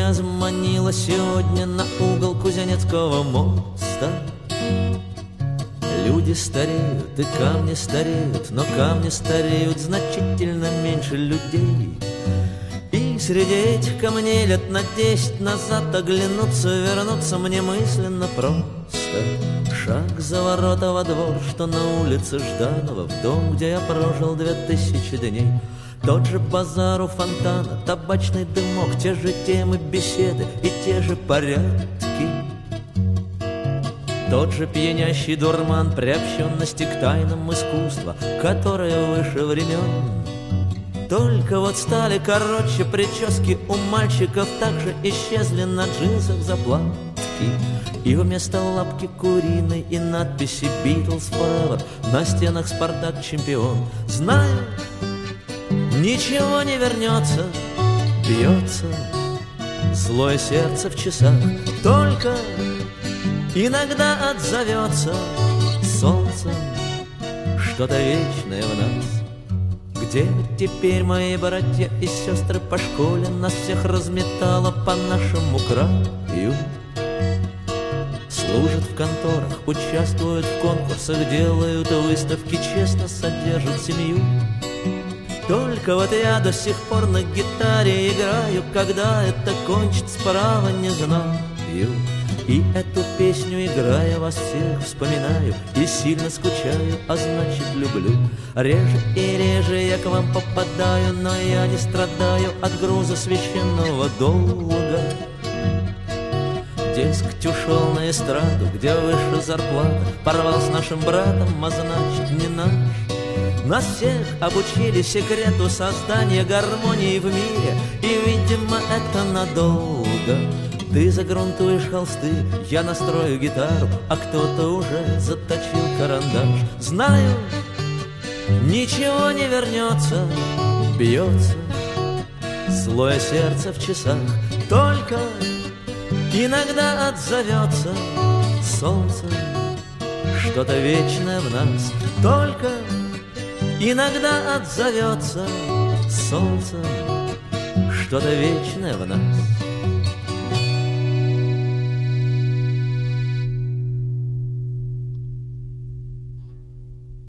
меня заманила сегодня на угол Кузнецкого моста. Люди стареют и камни стареют, но камни стареют значительно меньше людей. И среди этих камней лет на 10 назад оглянуться, вернуться мне мысленно просто. Шаг за ворота во двор, что на улице Жданова, в дом, где я прожил 2000 дней. Тот же базар у фонтана, табачный дымок, те же темы беседы и те же порядки. Тот же пьянящий дурман приобщенности к тайнам искусства, которое выше времен. Только вот стали короче прически у мальчиков, также исчезли на джинсах заплатки. И вместо лапки куриной и надписи «Beatles Forever» на стенах «Спартак чемпион». Знаю, ничего не вернется, бьется злое сердце в часах. Только иногда отзовется солнцем что-то вечное в нас. Где теперь мои братья и сестры по школе? Нас всех разметало по нашему краю. Служат в конторах, участвуют в конкурсах, делают выставки, честно содержат семью. Только вот я до сих пор на гитаре играю, когда это кончится, справа не знаю. И эту песню, играя, вас всех вспоминаю и сильно скучаю, а значит люблю. Реже и реже я к вам попадаю, но я не страдаю от груза священного долга. Дескать, ушел на эстраду, где выше зарплата, порвал с нашим братом, а значит не наш. Нас всех обучили секрету создания гармонии в мире, и, видимо, это надолго. Ты загрунтуешь холсты, я настрою гитару, а кто-то уже заточил карандаш. Знаю, ничего не вернется, бьется злое сердце в часах. Только иногда отзовется солнцем что-то вечное в нас. Только иногда отзовется солнцем что-то вечное в нас.